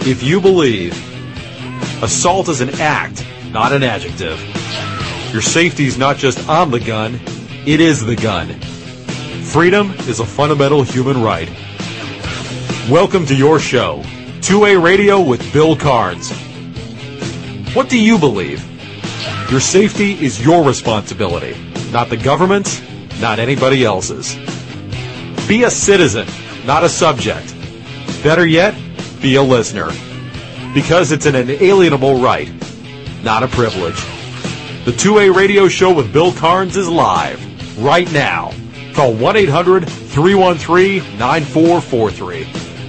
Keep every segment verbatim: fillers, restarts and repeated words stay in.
If you believe assault is an act, not an adjective, your safety is not just on the gun, it is the gun. Freedom is a fundamental human right. Welcome to your show, two A Radio with Bill Carnes. What do you believe? Your safety is your responsibility, not the government's, not anybody else's. Be a citizen, not a subject. Better yet, be a listener. Because it's an inalienable right, not a privilege. The two A Radio Show with Bill Carnes is live, right now. Call one eight hundred three one three nine four four three.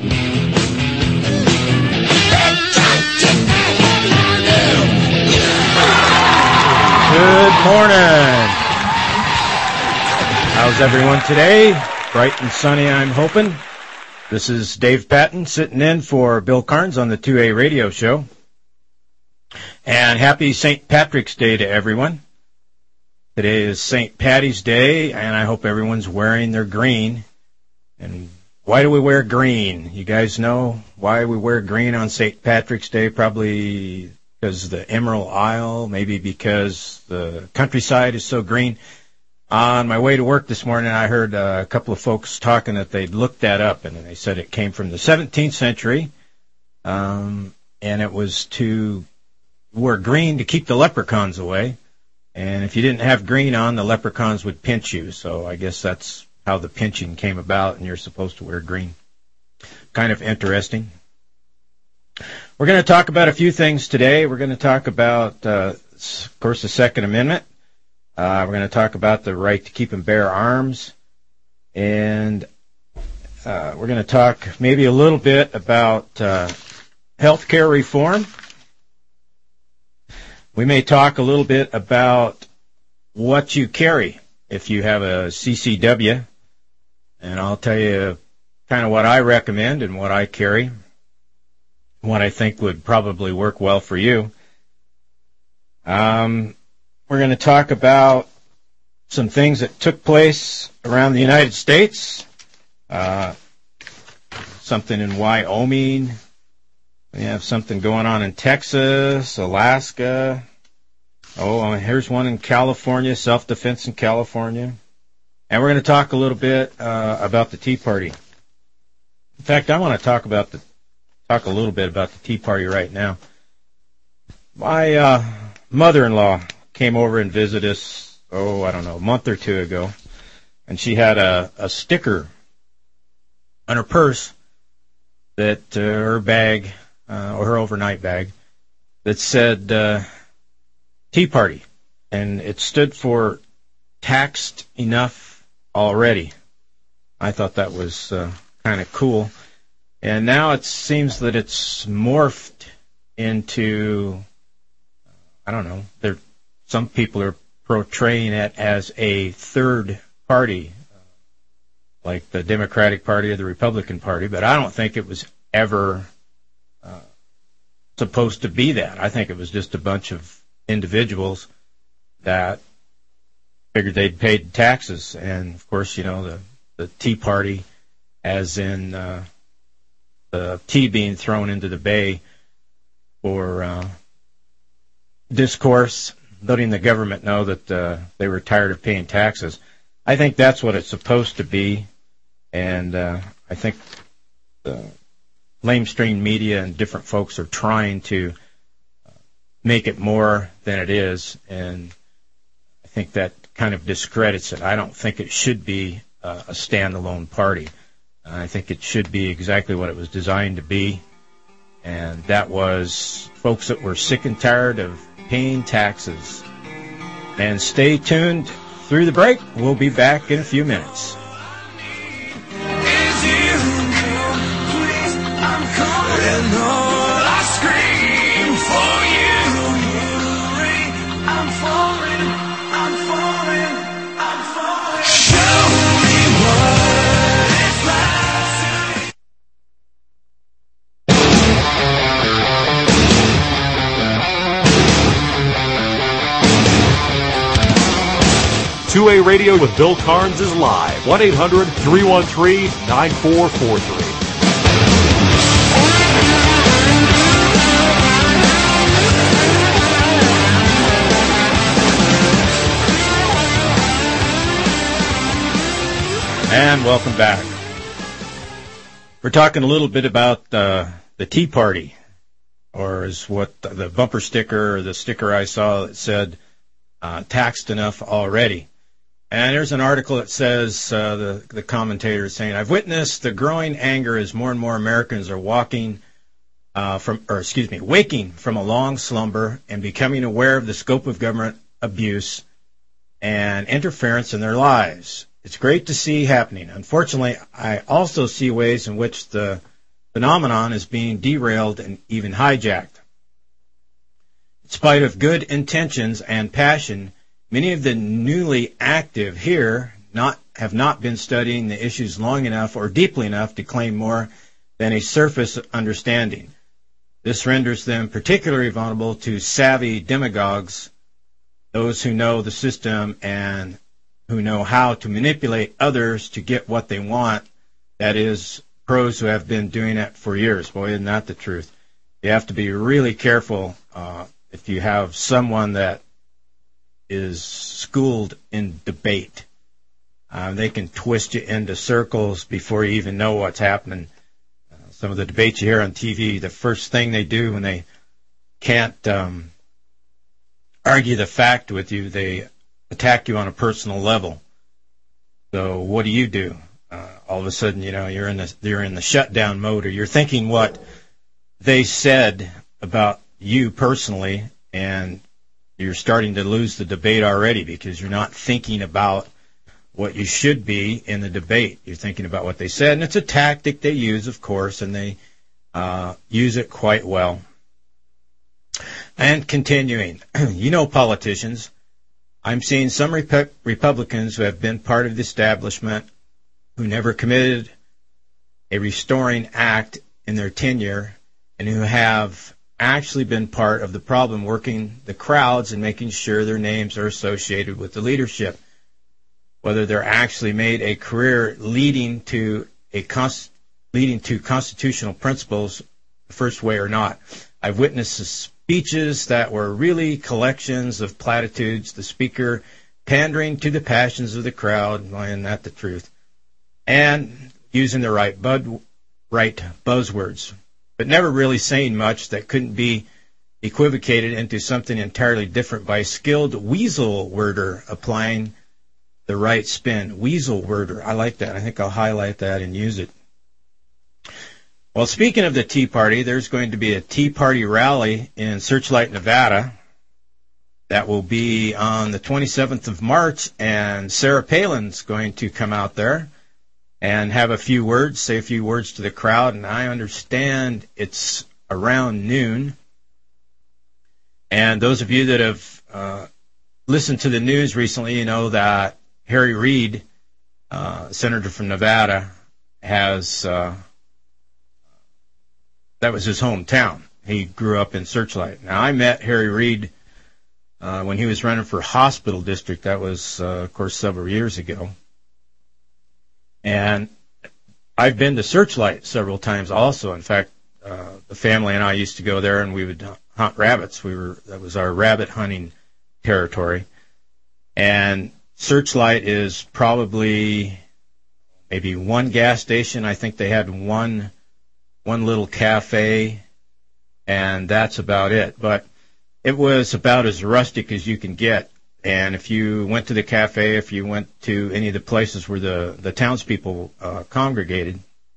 Good morning. How's everyone today? Bright and sunny, I'm hoping. This is Dave Patton sitting in for Bill Carnes on the two A Radio Show. And happy Saint Patrick's Day to everyone. Today is Saint Patty's Day, and I hope everyone's wearing their green. And why do we wear green? You guys know why we wear green on Saint Patrick's Day? Probably because the Emerald Isle, maybe because the countryside is so green. On my way to work this morning, I heard a couple of folks talking that they'd looked that up, and they said it came from the seventeenth century, um, and it was to wear green to keep the leprechauns away. And if you didn't have green on, the leprechauns would pinch you. So I guess that's how the pinching came about, and you're supposed to wear green. Kind of interesting. We're going to talk about a few things today. We're going to talk about, uh, of course, the Second Amendment. Uh, we're going to talk about the right to keep and bear arms. And uh, we're going to talk maybe a little bit about uh, health care reform. We may talk a little bit about what you carry if you have a C C W. And I'll tell you kind of what I recommend and what I carry, what I think would probably work well for you. Um... We're going to talk about some things that took place around the United States, uh, something in Wyoming. We have something going on in Texas, Alaska. Oh, here's one in California, self-defense in California. And we're going to talk a little bit uh, about the Tea Party. In fact, I want to talk about the talk a little bit about the Tea Party right now. My uh, mother-in-law came over and visited us, oh, I don't know, a month or two ago, and she had a, a sticker on her purse that, uh, her bag, uh, or her overnight bag, that said, uh, Tea Party, and it stood for taxed enough already. I thought that was uh, kind of cool, and now it seems that it's morphed into, I don't know, they're some people are portraying it as a third party, like the Democratic Party or the Republican Party, but I don't think it was ever uh, supposed to be that. I think it was just a bunch of individuals that figured they'd paid taxes. And, of course, you know, the, the Tea Party, as in uh, the tea being thrown into the bay for uh, discourse, letting the government know that uh, they were tired of paying taxes. I think that's what it's supposed to be, and uh, I think the lamestream media and different folks are trying to make it more than it is, and I think that kind of discredits it. I don't think it should be uh, a standalone party. I think it should be exactly what it was designed to be, and that was folks that were sick and tired of paying taxes. And stay tuned through the break. We'll be back in a few minutes. two A Radio with Bill Carnes is live. one eight hundred three one three nine four four three. And welcome back. We're talking a little bit about uh, the Tea Party, or is what the bumper sticker or the sticker I saw that said, uh, taxed enough already. And there's an article that says, uh, the, the commentator is saying, I've witnessed the growing anger as more and more Americans are walking uh, from, or excuse me, waking from a long slumber and becoming aware of the scope of government abuse and interference in their lives. It's great to see happening. Unfortunately, I also see ways in which the phenomenon is being derailed and even hijacked. In spite of good intentions and passion, many of the newly active here not have not been studying the issues long enough or deeply enough to claim more than a surface understanding. This renders them particularly vulnerable to savvy demagogues, those who know the system and who know how to manipulate others to get what they want. That is, pros who have been doing it for years. Boy, isn't that the truth? You have to be really careful uh, if you have someone that is schooled in debate. Uh, they can twist you into circles before you even know what's happening. Uh, some of the debates you hear on T V, the first thing they do when they can't um, argue the fact with you, they attack you on a personal level. So what do you do? Uh, all of a sudden, you know, you're in the you're in the shutdown mode, or you're thinking what they said about you personally, and you're starting to lose the debate already because you're not thinking about what you should be in the debate. You're thinking about what they said, and it's a tactic they use, of course, and they uh, use it quite well. And continuing, you know, politicians, I'm seeing some Rep- Republicans who have been part of the establishment who never committed a restoring act in their tenure and who have actually been part of the problem, working the crowds and making sure their names are associated with the leadership. Whether they're actually made a career leading to a const- leading to constitutional principles the first way or not. I've witnessed speeches that were really collections of platitudes, the speaker pandering to the passions of the crowd, well, isn't that the truth, and using the right, bud, right buzzwords, but never really saying much that couldn't be equivocated into something entirely different by a skilled weasel worder applying the right spin. Weasel worder, I like that. I think I'll highlight that and use it. Well, speaking of the Tea Party, there's going to be a Tea Party rally in Searchlight, Nevada. That will be on the twenty-seventh of March, and Sarah Palin's going to come out there and have a few words, say a few words to the crowd, and I understand it's around noon. And those of you that have uh, listened to the news recently, you know that Harry Reid, uh, senator from Nevada, has... Uh, That was his hometown. He grew up in Searchlight. Now, I met Harry Reid uh, when he was running for Hospital District. That was, uh, of course, several years ago. And I've been to Searchlight several times also. In fact, uh, the family and I used to go there, and we would hunt rabbits. We were that was our rabbit hunting territory. And Searchlight is probably maybe one gas station. I think they had one... one little cafe, and that's about it. But it was about as rustic as you can get. And if you went to the cafe, if you went to any of the places where the, the townspeople uh, congregated,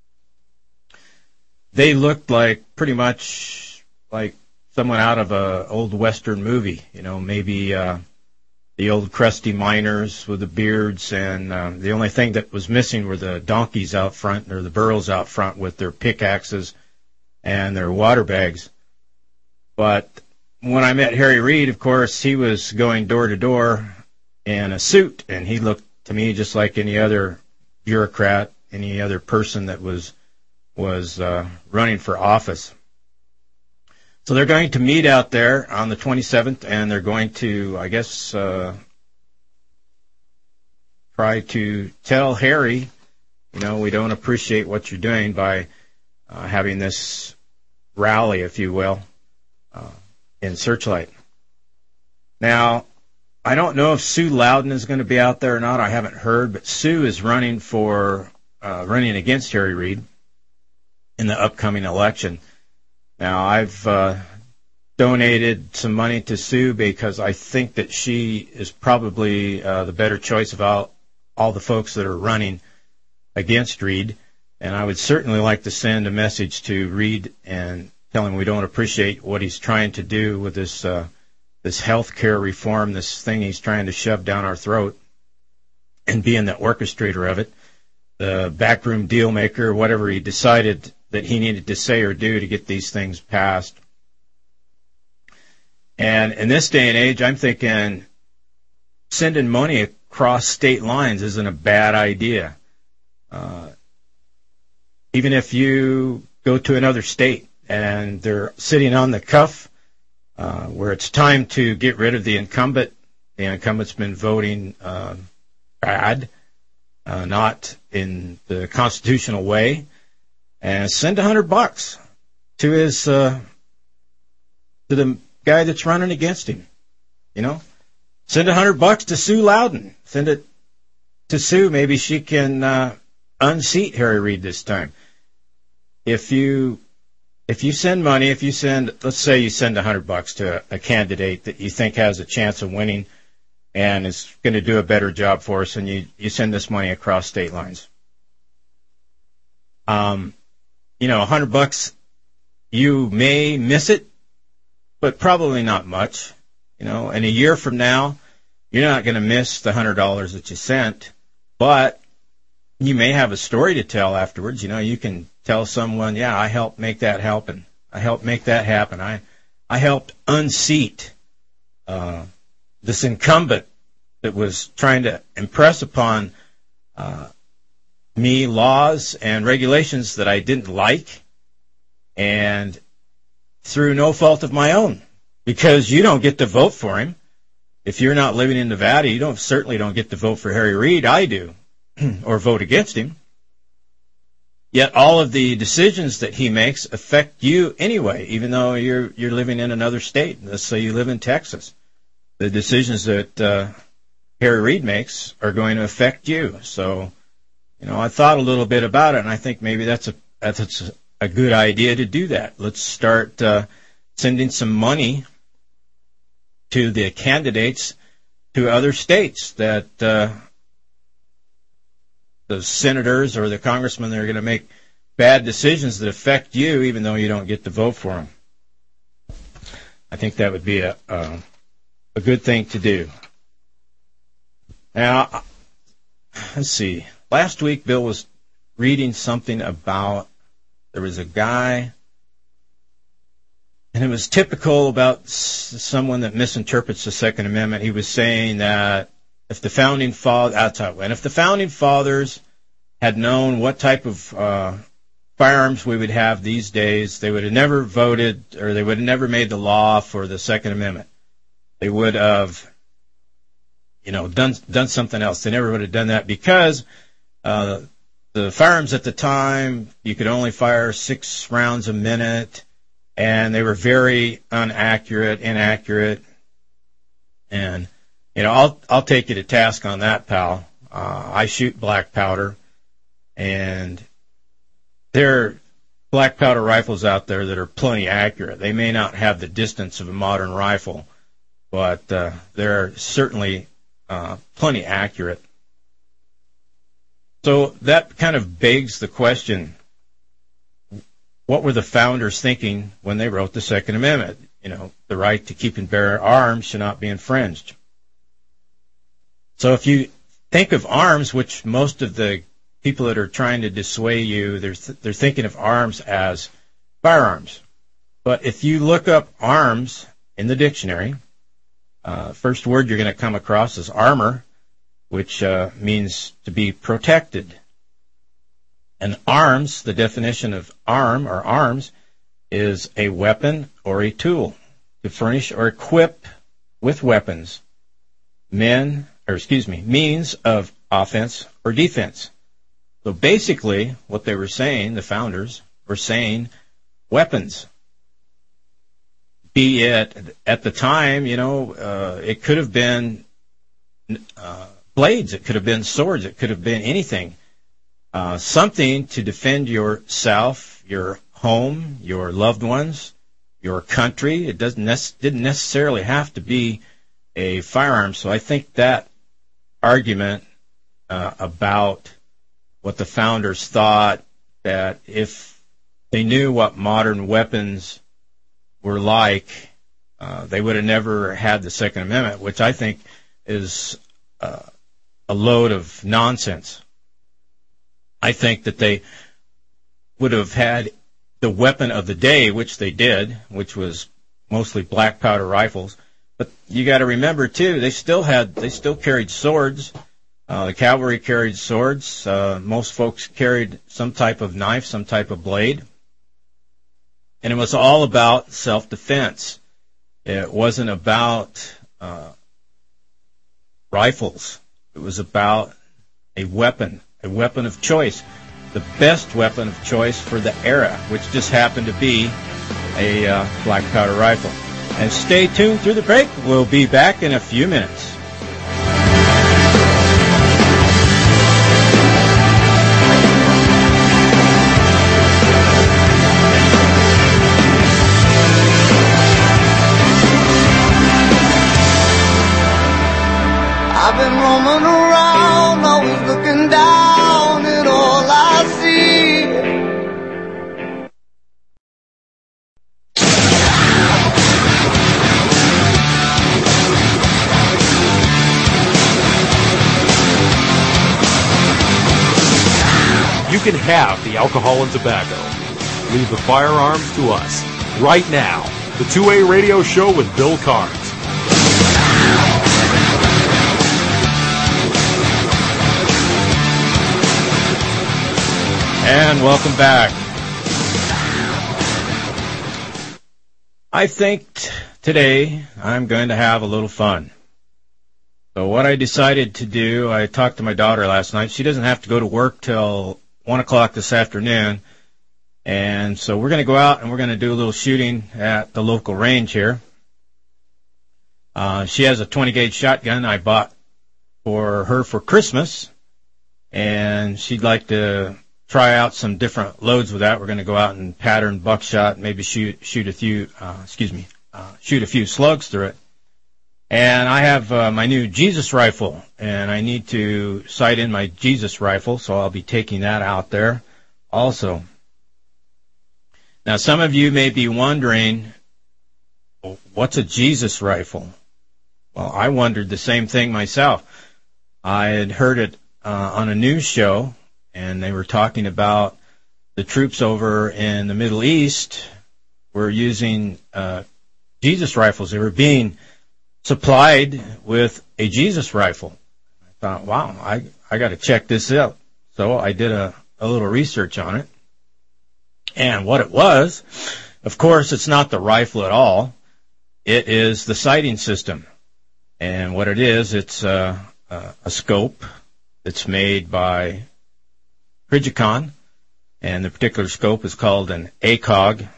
they looked like pretty much like someone out of a old Western movie. You know, maybe uh, the old crusty miners with the beards, and um, the only thing that was missing were the donkeys out front, or the burros out front with their pickaxes and their water bags. But when I met Harry Reid, of course, he was going door to door in a suit, and he looked to me just like any other bureaucrat, any other person that was was uh, running for office. So they're going to meet out there on the twenty-seventh, and they're going to, I guess, uh, try to tell Harry, you know, we don't appreciate what you're doing by uh, having this rally, if you will, uh, in Searchlight. Now, I don't know if Sue Loudon is going to be out there or not. I haven't heard, but Sue is running for uh, running against Harry Reid in the upcoming election. Now, I've uh, donated some money to Sue because I think that she is probably uh, the better choice of all, all the folks that are running against Reid. And I would certainly like to send a message to Reid and tell him we don't appreciate what he's trying to do with this uh, this health care reform, this thing he's trying to shove down our throat, and being the orchestrator of it, the backroom deal maker, whatever he decided that he needed to say or do to get these things passed. And in this day and age, I'm thinking sending money across state lines isn't a bad idea. Uh, even if you go to another state and they're sitting on the cuff, uh, where it's time to get rid of the incumbent, the incumbent's been voting uh, bad, uh, not in the constitutional way, and send a hundred bucks to his uh, to the guy that's running against him. You know, send a hundred bucks to Sue Loudon. Send it to Sue. Maybe she can uh, unseat Harry Reid this time. If you if you send money, if you send, let's say you send a hundred bucks to a candidate that you think has a chance of winning and is going to do a better job for us, and you, you send this money across state lines. Um, you know, a hundred bucks, you may miss it, but probably not much. You know, and a year from now, you're not going to miss the hundred dollars that you sent, but you may have a story to tell afterwards. You know, you can tell someone, yeah, I helped make that happen. I helped make that happen. I, I helped unseat uh, this incumbent that was trying to impress upon uh, me laws and regulations that I didn't like, and through no fault of my own, because you don't get to vote for him. If you're not living in Nevada, you don't certainly don't get to vote for Harry Reid. I do, or vote against him. Yet all of the decisions that he makes affect you anyway, even though you're you're living in another state. Let's say you live in Texas. The decisions that uh, Harry Reid makes are going to affect you. So, you know, I thought a little bit about it, and I think maybe that's a that's a good idea to do that. Let's start uh, sending some money to the candidates to other states that uh, the senators or the congressmen that are going to make bad decisions that affect you, even though you don't get to vote for them. I think that would be a a, a good thing to do. Now, let's see. Last week, Bill was reading something about there was a guy, and it was typical about someone that misinterprets the Second Amendment. He was saying that if the founding fathers, outside, and if the founding fathers had known what type of uh, firearms we would have these days, they would have never voted, or they would have never made the law for the Second Amendment. They would have, you know, done done something else. They never would have done that because uh, the firearms at the time, you could only fire six rounds a minute, and they were very inaccurate, inaccurate, and you know, I'll I'll take you to task on that, pal. Uh, I shoot black powder, and there are black powder rifles out there that are plenty accurate. They may not have the distance of a modern rifle, but uh, they're certainly uh, plenty accurate. So that kind of begs the question, what were the founders thinking when they wrote the Second Amendment? You know, the right to keep and bear arms should not be infringed. So if you think of arms, which most of the people that are trying to dissuade you, they're, th- they're thinking of arms as firearms. But if you look up arms in the dictionary, uh, first word you're going to come across is armor, which uh, means to be protected. And arms, the definition of arm or arms, is a weapon or a tool to furnish or equip with weapons, men, or excuse me, means of offense or defense. So basically, what they were saying, the founders were saying, weapons. Be it at the time, you know, uh, it could have been uh, blades. It could have been swords. It could have been anything. Uh, something to defend yourself, your home, your loved ones, your country. It doesn't nec- didn't necessarily have to be a firearm. So I think that argument uh, about what the founders thought, that if they knew what modern weapons were like, uh, they would have never had the Second Amendment, which I think is uh, a load of nonsense. I think that they would have had the weapon of the day, which they did, which was mostly black powder rifles. But you got to remember too, they still had, they still carried swords. Uh, the cavalry carried swords. Uh, most folks carried some type of knife, some type of blade. And it was all about self-defense. It wasn't about uh, rifles. It was about a weapon, a weapon of choice, the best weapon of choice for the era, which just happened to be a uh, black powder rifle. And stay tuned through the break. We'll be back in a few minutes. I've been roaming around, always looking down at all I see. You can have the alcohol and tobacco. Leave the firearms to us. Right now, the two A Radio Show with Bill Carnes. And welcome back. I think t- today I'm going to have a little fun. So what I decided to do, I talked to my daughter last night. She doesn't have to go to work till one o'clock this afternoon. And so we're going to go out and we're going to do a little shooting at the local range here. Uh, she has a twenty gauge shotgun I bought for her for Christmas. And she'd like to try out some different loads with that. We're going to go out and pattern buckshot, maybe shoot shoot a few, uh, excuse me, uh, shoot a few slugs through it. And I have uh, my new Jesus rifle, and I need to sight in my Jesus rifle, so I'll be taking that out there also. Now, some of you may be wondering, well, what's a Jesus rifle? Well, I wondered the same thing myself. I had heard it uh, on a news show, and they were talking about the troops over in the Middle East were using uh, Jesus rifles. They were being supplied with a Jesus rifle. I thought, wow, I, I got to check this out. So I did a, a little research on it. And what it was, of course, it's not the rifle at all. It is the sighting system. And what it is, it's uh, uh, a scope that's made by Trijicon, and the particular scope is called an A C O G.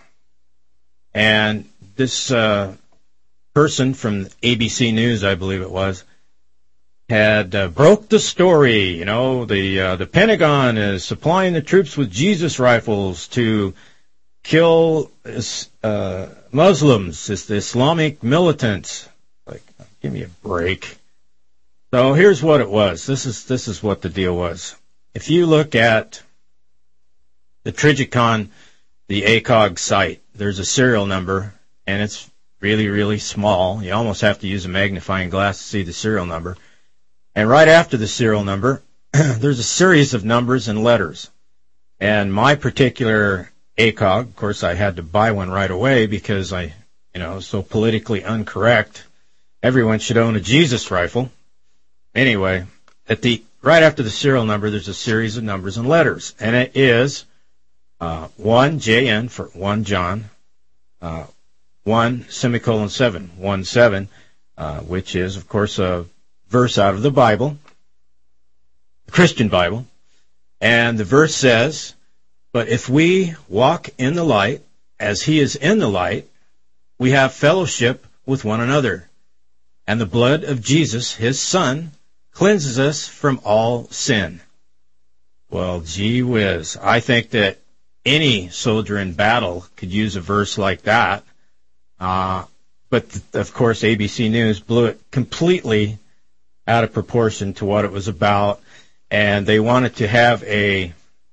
And this uh, person from A B C News, I believe it was, had uh, broke the story. You know, the uh, the Pentagon is supplying the troops with Jesus rifles to kill uh, Muslims, it's the Islamic militants. Like, give me a break. So here's what it was. This is this is what the deal was. If you look at the Trijicon, the A C O G site, there's a serial number, and it's really, really small. You almost have to use a magnifying glass to see the serial number. And right after the serial number, there's a series of numbers and letters. And my particular A C O G, of course, I had to buy one right away because I, you know, so politically incorrect. Everyone should own a Jesus rifle. Anyway, at the right after the serial number, there's a series of numbers and letters, and it is uh, one J N for one John, uh, one semicolon seven, one seven, uh, which is, of course, a verse out of the Bible, the Christian Bible, and the verse says, "But if we walk in the light, as He is in the light, we have fellowship with one another, and the blood of Jesus, His Son, cleanses us from all sin. Well, gee whiz, I think that any soldier in battle could use a verse like that. Uh, but, of course, A B C News blew it completely out of proportion to what it was about, and they wanted to have a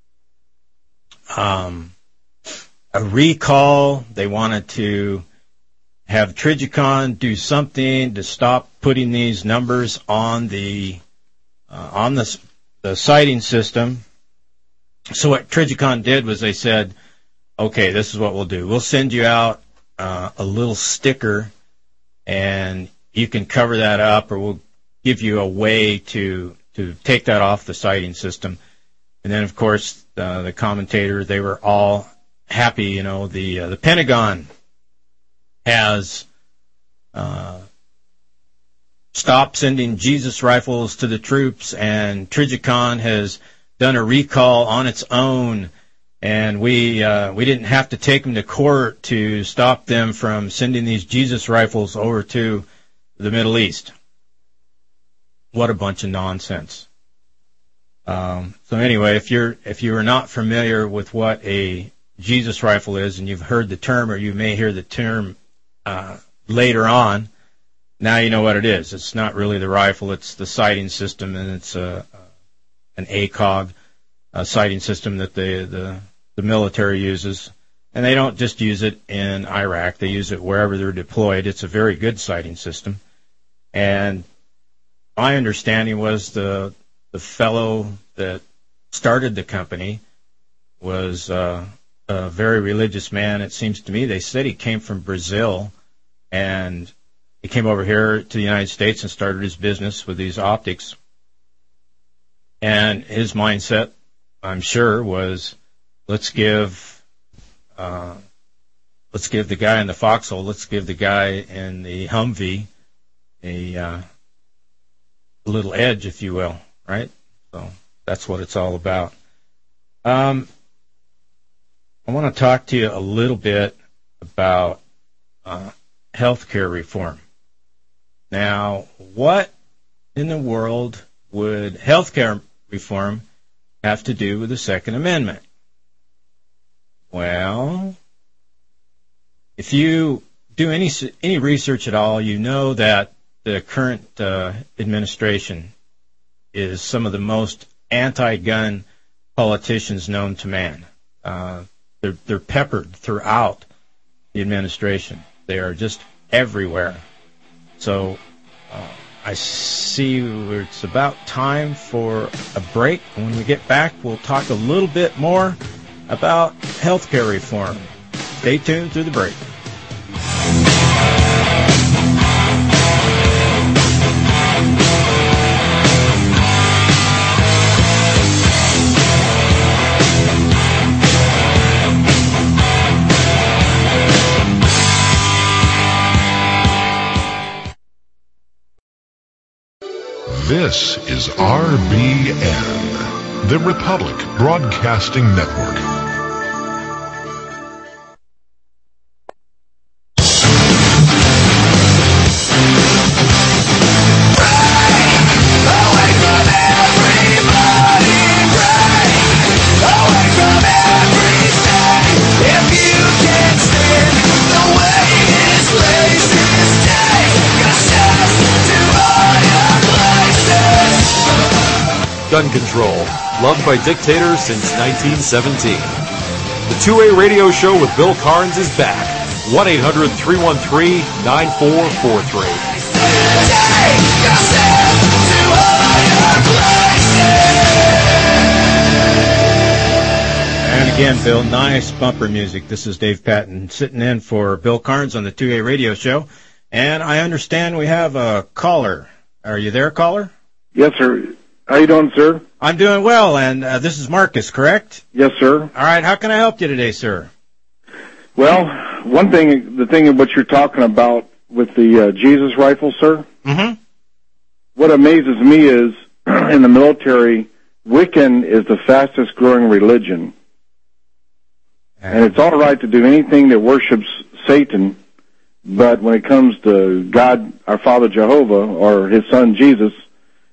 um, a recall. They wanted to have Trigicon do something to stop putting these numbers on the uh, on the the sighting system. So what Trigicon did was they said, okay, this is what we'll do. We'll send you out uh, a little sticker, and you can cover that up, or we'll give you a way to to take that off the sighting system. And then, of course, uh, the commentator, they were all happy. You know, the uh, the Pentagon has uh, stopped sending Jesus rifles to the troops, and Trigicon has done a recall on its own, and we uh, we didn't have to take them to court to stop them from sending these Jesus rifles over to the Middle East. What a bunch of nonsense. Um, so anyway, if you're if you are not familiar with what a Jesus rifle is, and you've heard the term, or you may hear the term uh, later on, now you know what it is. It's not really the rifle; it's the sighting system, and it's a, an A C O G, a sighting system that the, the the military uses, and they don't just use it in Iraq; they use it wherever they're deployed. It's a very good sighting system, and my understanding was the the fellow that started the company was uh, a very religious man. It seems to me they said he came from Brazil, and he came over here to the United States and started his business with these optics. And his mindset, I'm sure, was let's give uh, let's give the guy in the Foxhole, let's give the guy in the Humvee a uh, a little edge, if you will, right? So that's what it's all about. Um, I want to talk to you a little bit about uh, healthcare reform. Now, what in the world would healthcare reform have to do with the Second Amendment? Well, if you do any any research at all, you know that the current uh, administration is some of the most anti-gun politicians known to man. Uh, they're, they're peppered throughout the administration. They are just everywhere. So uh, I see it's about time for a break. When we get back, we'll talk a little bit more about health care reform. Stay tuned through the break. This is R B N, the Republic Broadcasting Network. Gun control, loved by dictators since nineteen seventeen. The two A radio show with Bill Carnes is back. one eight hundred three one three nine four four three. And again, Bill, nice bumper music. This is Dave Patton sitting in for Bill Carnes on the two A radio show. And I understand we have a caller. Are you there, caller? Yes, sir. How you doing, sir? I'm doing well, and uh, this is Marcus, correct? Yes, sir. All right, how can I help you today, sir? Well, one thing, the thing of what you're talking about with the uh, Jesus rifle, sir, Mm-hmm. what amazes me is, in the military, Wiccan is the fastest growing religion. And it's all right to do anything that worships Satan, but when it comes to God, our Father Jehovah, or his son Jesus,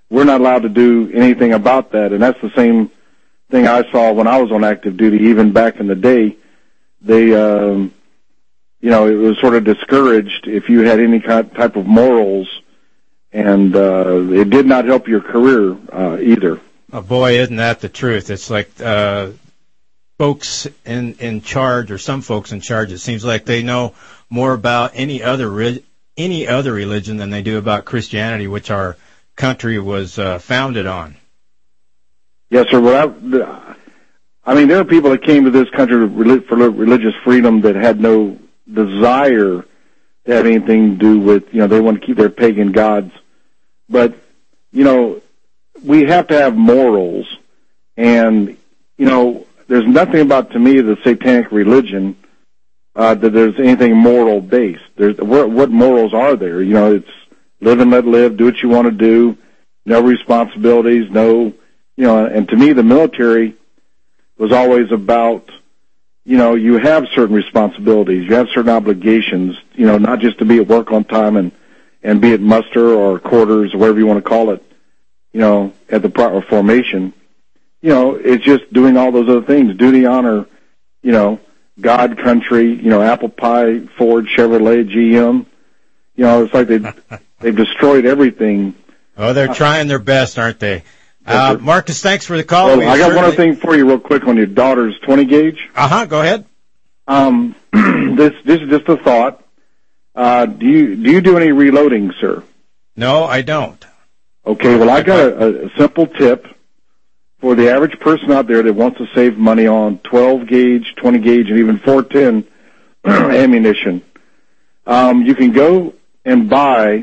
we're not allowed to do anything about that. And that's the same thing I saw when I was on active duty, even back in the day. They, um, you know, it was sort of discouraged if you had any kind type of morals, and uh, it did not help your career uh, either. Oh, boy, isn't that the truth? It's like uh, folks in, in charge, or some folks in charge, it seems like they know more about any other re- any other religion than they do about Christianity, which our country was uh, founded on. Yes, sir. Well, I, I mean, there are people that came to this country for religious freedom that had no desire to have anything to do with, you know, they want to keep their pagan gods. But, you know, we have to have morals. And, you know, there's nothing about, to me, the satanic religion uh, that there's anything moral-based. There's, what, what morals are there? You know, it's live and let live, do what you want to do, no responsibilities, no, you know, and to me, the military was always about, you know, you have certain responsibilities, you have certain obligations, you know, not just to be at work on time and, and be at muster or quarters or whatever you want to call it, you know, at the proper formation. You know, it's just doing all those other things, duty, honor, you know, God, country, you know, apple pie, Ford, Chevrolet, G M. You know, it's like they've, they've destroyed everything. Oh, they're trying their best, aren't they? Uh, Marcus, thanks for the call. Well, We I got certainly... one other thing for you real quick on your daughter's twenty gauge. Uh-huh, go ahead. Um, this, this is just a thought. Uh, do you, do you do any reloading, sir? No, I don't. Okay, well, I got a, a simple tip for the average person out there that wants to save money on twelve gauge, twenty gauge, and even four ten ammunition. Um, you can go and buy,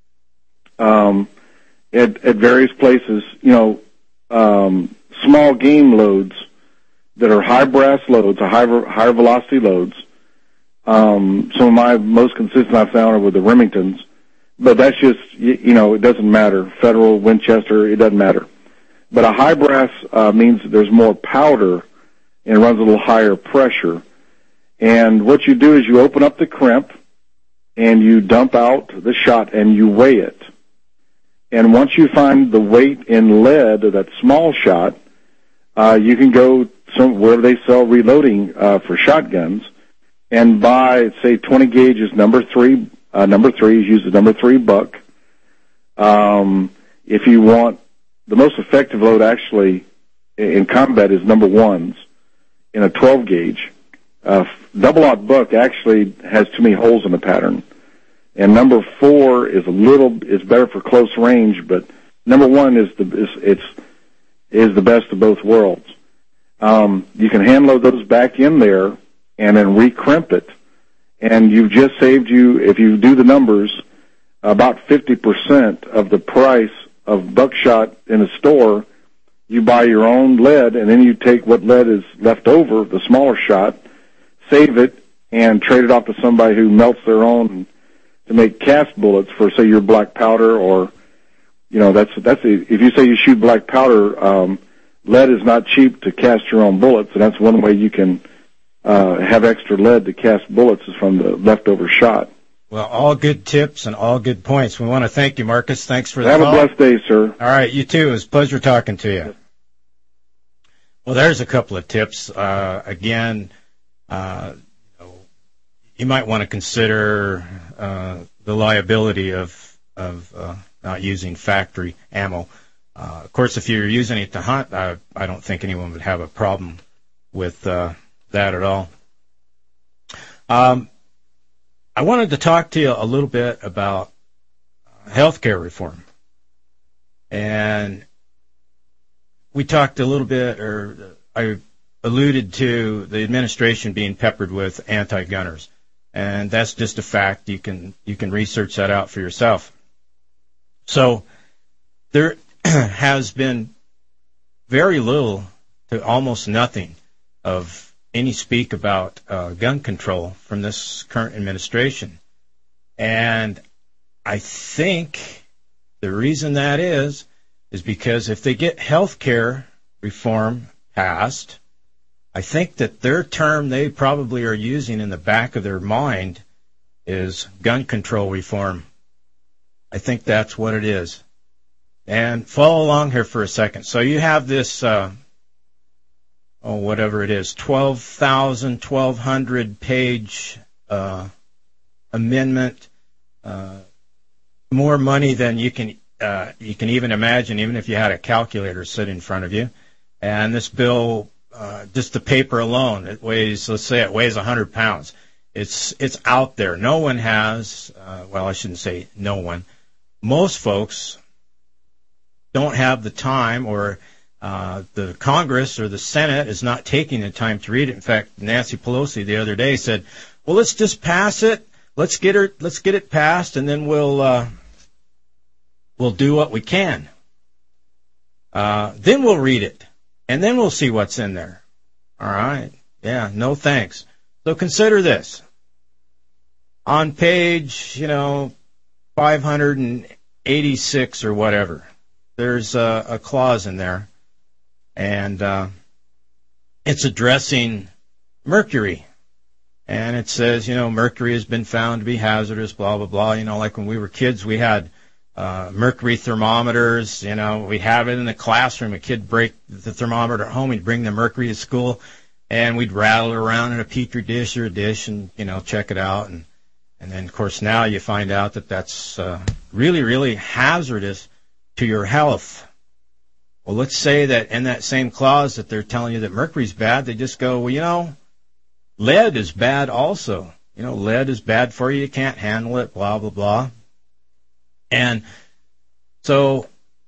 um, at, at various places, you know, um, small game loads that are high brass loads, or high, higher velocity loads. Um, some of my most consistent I found are with the Remingtons, but that's just, you, you know, it doesn't matter. Federal, Winchester, it doesn't matter. But a high brass uh, means there's more powder and runs a little higher pressure. And what you do is you open up the crimp and you dump out the shot and you weigh it. And once you find the weight in lead of that small shot, uh, you can go some, wherever they sell reloading uh, for shotguns and buy, say, twenty gauge is number three. Uh, number three is use the number three buck. Um, if you want the most effective load, actually in combat, is number ones in a twelve gauge. Uh, double-aught buck actually has too many holes in the pattern. And number four is a little is better for close range, but number one is the is it's is the best of both worlds. Um, you can hand load those back in there and then recrimp it, and you've just saved you, if you do the numbers, about fifty percent of the price of buckshot in a store. You buy your own lead, and then you take what lead is left over, the smaller shot, save it, and trade it off to somebody who melts their own to make cast bullets for, say, your black powder, or, you know, that's, that's, a, if you say you shoot black powder, um, lead is not cheap to cast your own bullets, and that's one way you can, uh, have extra lead to cast bullets is from the leftover shot. Well, all good tips and all good points. We want to thank you, Marcus. Thanks for the Have call. a blessed day, sir. All right, you too. It was a pleasure talking to you. Well, there's a couple of tips. Uh, again, uh, you know, you might want to consider uh, the liability of of uh, not using factory ammo. Uh, of course, if you're using it to hunt, I, I don't think anyone would have a problem with uh, that at all. Um, I wanted to talk to you a little bit about healthcare reform. And we talked a little bit, or I alluded to the administration being peppered with anti-gunners. And that's just a fact. You can you can research that out for yourself. So there has been very little to almost nothing of any speak about uh, gun control from this current administration. And I think the reason that is, is because if they get health care reform passed, I think that their term they probably are using in the back of their mind is gun control reform. I think that's what it is. And follow along here for a second. So you have this, uh, oh, whatever it is, twelve thousand, twelve hundred page uh, amendment, uh, more money than you can uh, you can even imagine, even if you had a calculator sit in front of you. And this bill, uh, just the paper alone, it weighs, let's say it weighs one hundred pounds. It's it's out there. No one has, uh, well, I shouldn't say no one. Most folks don't have the time, or uh, the Congress or the Senate is not taking the time to read it. In fact, Nancy Pelosi the other day said, "Well, let's just pass it. Let's get her. Let's get it passed, and then we'll uh, we'll do what we can. Uh, then we'll read it, and then we'll see what's in there." All right. Yeah. No thanks. So consider this. On page, you know, five hundred eighty-six or whatever, there's a, a clause in there, and uh, it's addressing mercury. And it says, you know, mercury has been found to be hazardous, blah, blah, blah. You know, like when we were kids, we had uh, mercury thermometers. You know, we have it in the classroom. A kid break the thermometer at home, he'd bring the mercury to school, and we'd rattle it around in a petri dish or a dish and, you know, check it out. And, and then, of course, now you find out that that's uh, really, really hazardous to your health. Well, let's say that in that same clause that they're telling you that mercury's bad, they just go, well, you know, lead is bad also. You know, lead is bad for you. You can't handle it, blah, blah, blah. And so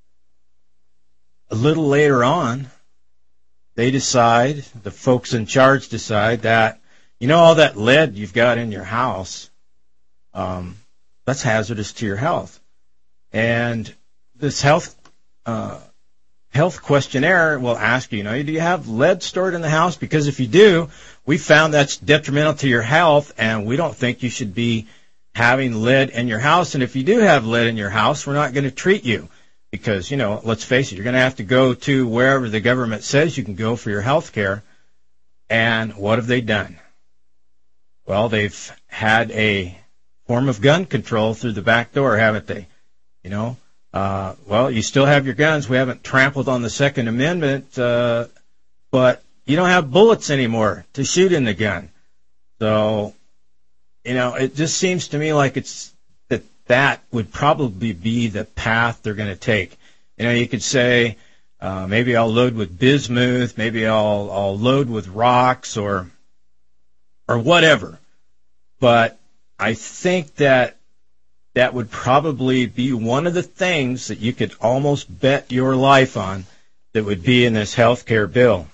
a little later on, they decide, the folks in charge decide that, you know, all that lead you've got in your house, um, that's hazardous to your health. And this health uh, health questionnaire will ask you, you know, do you have lead stored in the house? Because if you do, we found that's detrimental to your health, and we don't think you should be having lead in your house. And if you do have lead in your house, we're not going to treat you. Because, you know, let's face it, you're going to have to go to wherever the government says you can go for your health care. And what have they done? Well, they've had a form of gun control through the back door, haven't they? You know, uh, well, you still have your guns. We haven't trampled on the Second Amendment, uh, but you don't have bullets anymore to shoot in the gun. So, you know, it just seems to me like it's that that would probably be the path they're going to take. You know, you could say, uh, maybe I'll load with bismuth, maybe I'll I'll load with rocks or or whatever. But I think that that would probably be one of the things that you could almost bet your life on that would be in this health care bill.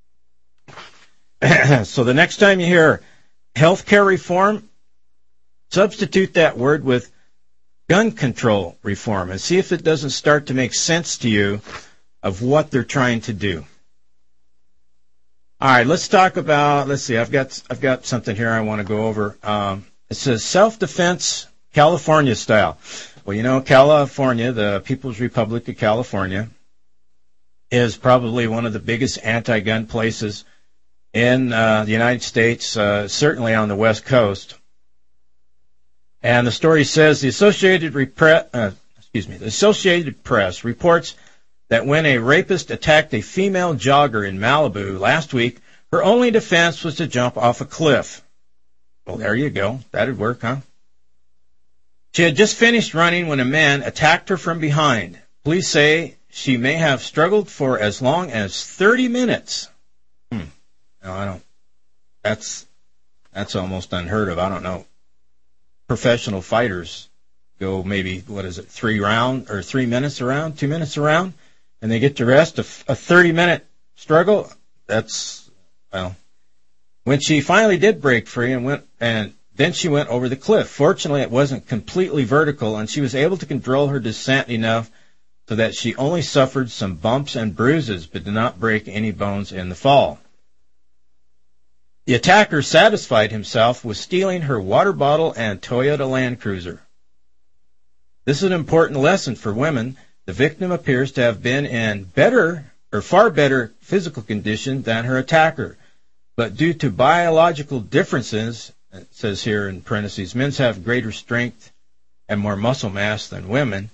So the next time you hear health care reform, substitute that word with gun control reform and see if it doesn't start to make sense to you of what they're trying to do. All right, let's talk about, let's see, I've got I've got something here I want to go over. Um, it says self-defense California style. Well, you know, California, the People's Republic of California, is probably one of the biggest anti-gun places in uh, the United States, uh, certainly on the West Coast. And the story says the Associated Repre- uh, excuse me, the Associated Press reports that when a rapist attacked a female jogger in Malibu last week, her only defense was to jump off a cliff. Well, there you go. That'd work, huh? She had just finished running when a man attacked her from behind. Police say she may have struggled for as long as thirty minutes. Hmm. No, I don't. That's that's almost unheard of. I don't know. Professional fighters go maybe, what is it, three round or three minutes around, two minutes around, and they get to rest. A, a thirty-minute struggle, that's, well, when she finally did break free and went, and then she went over the cliff. Fortunately, it wasn't completely vertical, and she was able to control her descent enough so that she only suffered some bumps and bruises, but did not break any bones in the fall. The attacker satisfied himself with stealing her water bottle and Toyota Land Cruiser. This is an important lesson for women. The victim appears to have been in better or far better physical condition than her attacker. But due to biological differences, it says here in parentheses, men have greater strength and more muscle mass than women.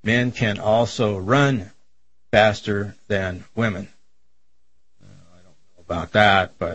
men can also run faster than women. Uh, I don't know about that, but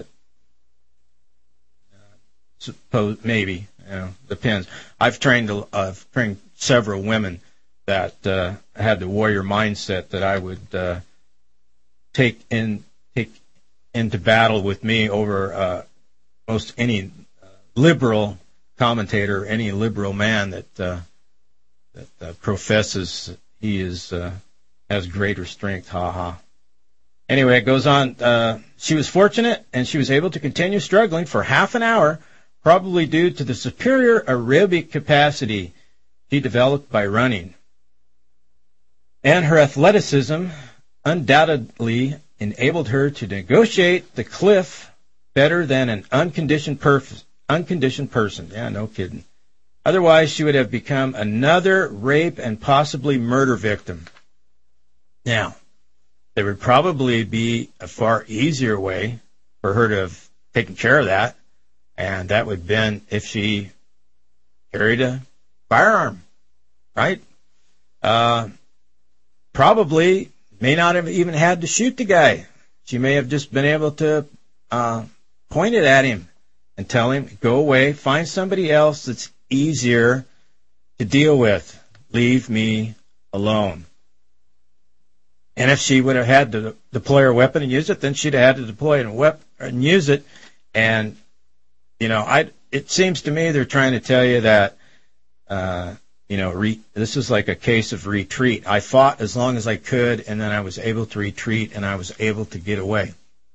uh, suppose maybe, you know, depends. I've trained uh, I've trained several women that uh, had the warrior mindset that I would uh, take in take into battle with me over uh, most any uh, liberal commentator, any liberal man that uh, that uh, professes he is uh, has greater strength. Ha ha. Anyway, it goes on. Uh, she was fortunate, and she was able to continue struggling for half an hour, probably due to the superior aerobic capacity she developed by running. And her athleticism undoubtedly enabled her to negotiate the cliff better than an unconditioned, perf- unconditioned person. Yeah, no kidding. Otherwise, she would have become another rape and possibly murder victim. Now, there would probably be a far easier way for her to have taken care of that, and that would have been if she carried a firearm, right? Uh, probably may not have even had to shoot the guy. She may have just been able to uh, point it at him and tell him, go away, find somebody else that's easier to deal with. Leave me alone. And if she would have had to deploy her weapon and use it, then she'd have had to deploy it and, wep- and use it. And, you know, I, it seems to me they're trying to tell you that, uh, you know, re- this is like a case of retreat. I fought as long as I could, and then I was able to retreat, and I was able to get away.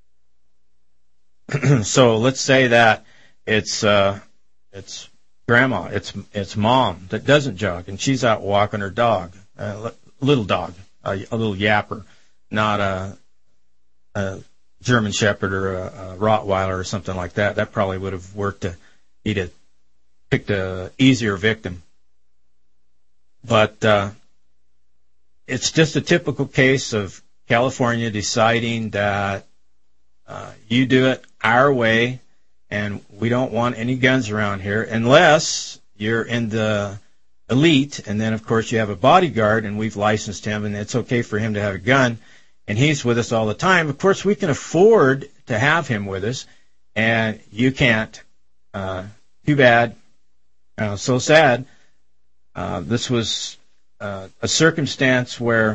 So let's say that it's uh, it's grandma, it's it's mom that doesn't jog, and she's out walking her dog, a little dog, a, a little yapper, not a, a German Shepherd or a, a Rottweiler or something like that. That probably would have worked to he'd have picked a easier victim. But uh, it's just a typical case of California deciding that uh, you do it our way, and we don't want any guns around here unless you're in the elite, and then, of course, you have a bodyguard, and we've licensed him, and it's okay for him to have a gun, and he's with us all the time. Of course, we can afford to have him with us, and you can't. Uh, too bad. Uh, so sad. Uh, this was uh, a circumstance where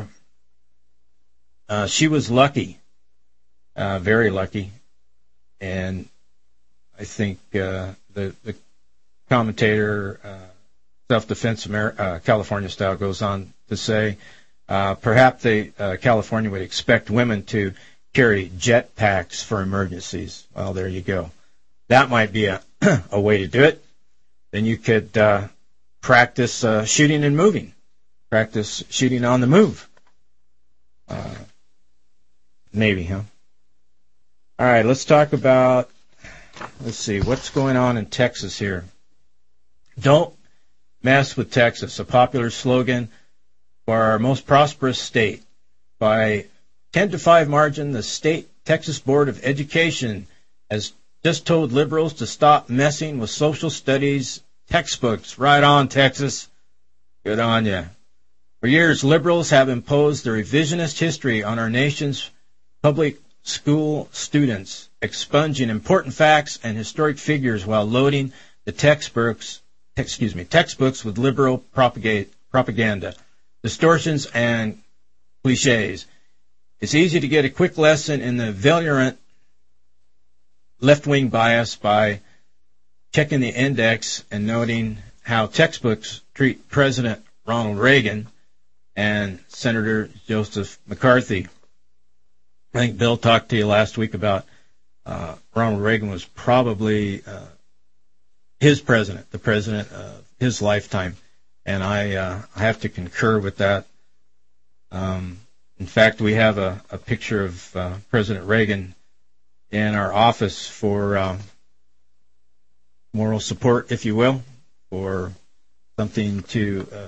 uh, she was lucky, uh, very lucky, and I think uh, the, the commentator, uh, Self-Defense Amer- uh, California Style, goes on to say, uh, perhaps they, uh, California would expect women to carry jet packs for emergencies. Well, there you go. That might be a, a way to do it. Then you could uh, practice uh, shooting and moving. Practice shooting on the move. Uh, maybe, huh? All right, let's talk about, let's see, what's going on in Texas here. Don't mess with Texas, a popular slogan for our most prosperous state. By ten to five margin, the state Texas Board of Education has just told liberals to stop messing with social studies textbooks. Right on, Texas. Good on you. For years, liberals have imposed the revisionist history on our nation's public school students, expunging important facts and historic figures while loading the textbooks, excuse me, textbooks with liberal propaganda, distortions, and cliches. It's easy to get a quick lesson in the virulent left-wing bias by checking the index and noting how textbooks treat President Ronald Reagan and Senator Joseph McCarthy. I think Bill talked to you last week about uh, Ronald Reagan was probably uh, his president, the president of his lifetime, and I, uh, I have to concur with that. Um, in fact, we have a, a picture of uh, President Reagan in our office for um, moral support, if you will, or something to, uh,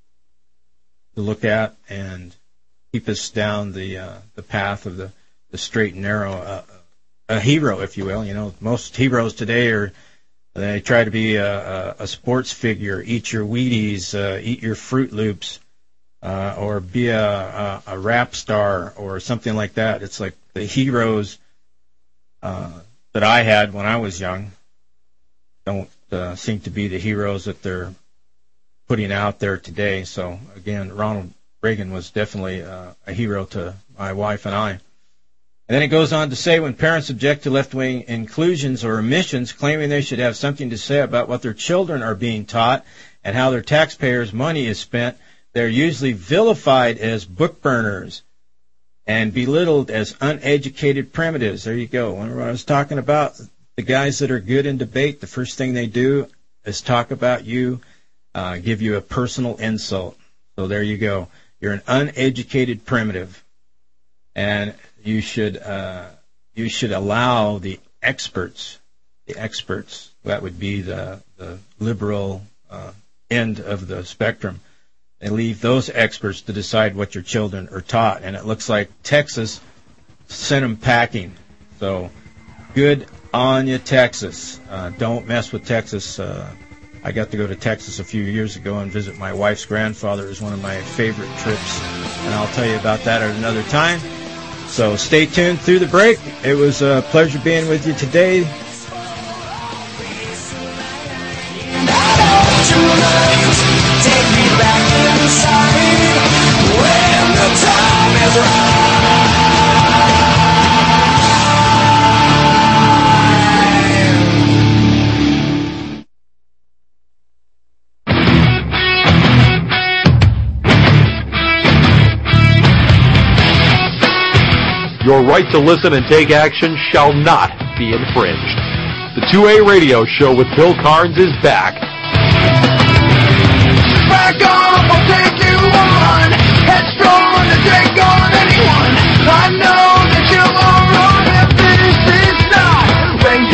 to look at and keep us down the uh, the path of the, the straight and narrow. Uh, a hero, if you will. You know, most heroes today are they try to be a, a, a sports figure, eat your Wheaties, uh, eat your Fruit Loops, uh, or be a, a, a rap star or something like that. It's like the heroes uh, that I had when I was young don't uh, seem to be the heroes that they're putting out there today. So, again, Ronald Reagan was definitely uh, a hero to my wife and I. And then it goes on to say, when parents object to left-wing inclusions or omissions, claiming they should have something to say about what their children are being taught and how their taxpayers' money is spent, they're usually vilified as book burners and belittled as uneducated primitives. There you go. When I was talking about the guys that are good in debate, the first thing they do is talk about you, uh, give you a personal insult. So there you go. You're an uneducated primitive, and you should uh, you should allow the experts, the experts, that would be the, the liberal uh, end of the spectrum, and leave those experts to decide what your children are taught. And it looks like Texas sent them packing. So good on you, Texas. Uh, don't mess with Texas. Uh, I got to go to Texas a few years ago and visit my wife's grandfather. It was one of my favorite trips, and I'll tell you about that at another time. So stay tuned through the break. It was a pleasure being with you today. Take me back inside when the time is right. Your right to listen and take action shall not be infringed. The two A Radio Show with Bill Carnes is back. Back off, I'll take you on. Headstrong to take on anyone. I know that you are wrong if this is not where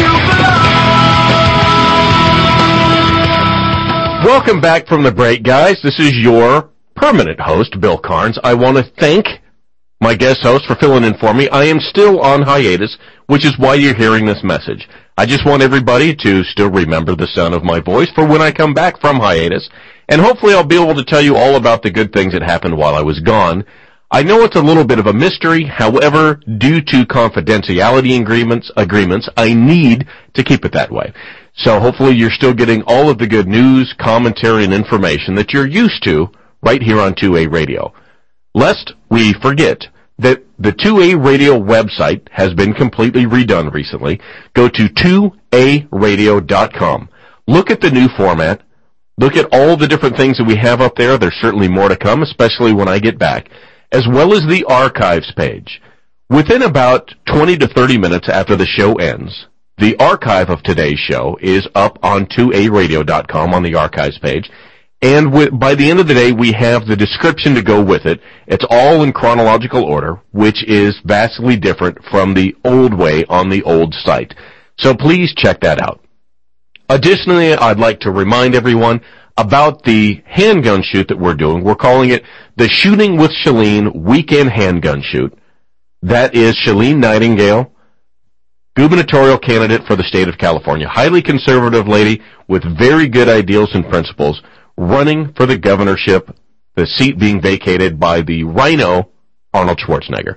you belong. Welcome back from the break, guys. This is your permanent host, Bill Carnes. I want to thank my guest host for filling in for me. I am still on hiatus, which is why you're hearing this message. I just want everybody to still remember the sound of my voice for when I come back from hiatus, and hopefully I'll be able to tell you all about the good things that happened while I was gone. I know it's a little bit of a mystery. However, due to confidentiality agreements, agreements, I need to keep it that way. So hopefully you're still getting all of the good news, commentary, and information that you're used to right here on two A Radio. Lest we forget that the two A Radio website has been completely redone recently. Go to two A radio dot com. Look at the new format. Look at all the different things that we have up there. There's certainly more to come, especially when I get back, as well as the archives page. Within about twenty to thirty minutes after the show ends, the archive of today's show is up on two A radio dot com on the archives page. And with, by the end of the day, we have the description to go with it. It's all in chronological order, which is vastly different from the old way on the old site. So please check that out. Additionally, I'd like to remind everyone about the handgun shoot that we're doing. We're calling it the Shooting with Shalene Weekend Handgun Shoot. That is Shalene Nightingale, gubernatorial candidate for the state of California. Highly conservative lady with very good ideals and principles, running for the governorship, the seat being vacated by the Rhino, Arnold Schwarzenegger.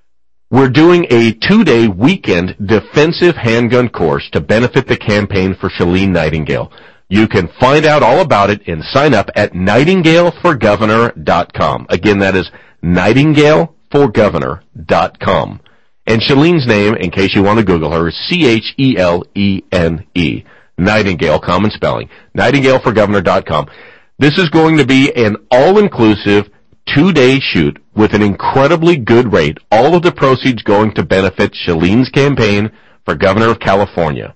We're doing a two-day weekend defensive handgun course to benefit the campaign for Shalene Nightingale. You can find out all about it and sign up at nightingale for governor dot com. Again, that is nightingale for governor dot com. And Shalene's name, in case you want to Google her, is C H E L E N E. Nightingale, common spelling. nightingale for governor dot com. This is going to be an all-inclusive two-day shoot with an incredibly good rate. All of the proceeds going to benefit Shalene's campaign for governor of California.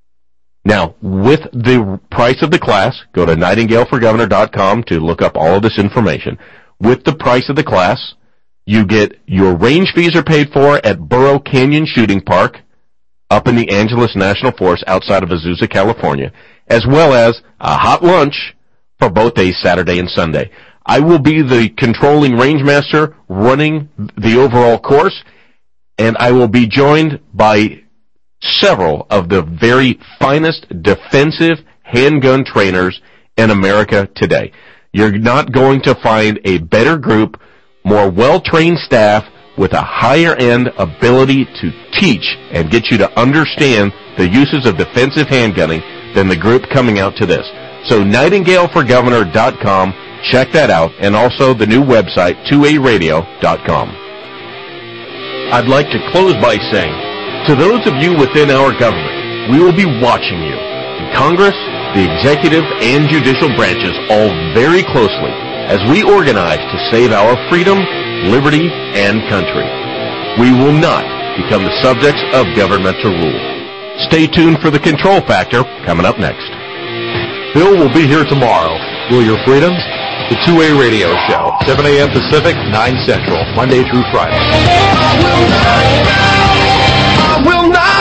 Now, with the price of the class, go to nightingale for governor dot com to look up all of this information. With the price of the class, you get your range fees are paid for at Burro Canyon Shooting Park, up in the Angeles National Forest outside of Azusa, California, as well as a hot lunch for both days, Saturday and Sunday. I will be the controlling range master running the overall course, and I will be joined by several of the very finest defensive handgun trainers in America today. You're not going to find a better group, more well-trained staff with a higher-end ability to teach and get you to understand the uses of defensive handgunning than the group coming out to this. So nightingale for governor dot com, check that out, and also the new website, two a radio dot com. I'd like to close by saying, to those of you within our government, we will be watching you. In Congress, the executive and judicial branches all very closely as we organize to save our freedom, liberty, and country. We will not become the subjects of governmental rule. Stay tuned for the Control Factor coming up next. Bill will be here tomorrow. Will your freedoms? The two A Radio Show, seven a.m. Pacific, nine Central, Monday through Friday. I will not, I will not.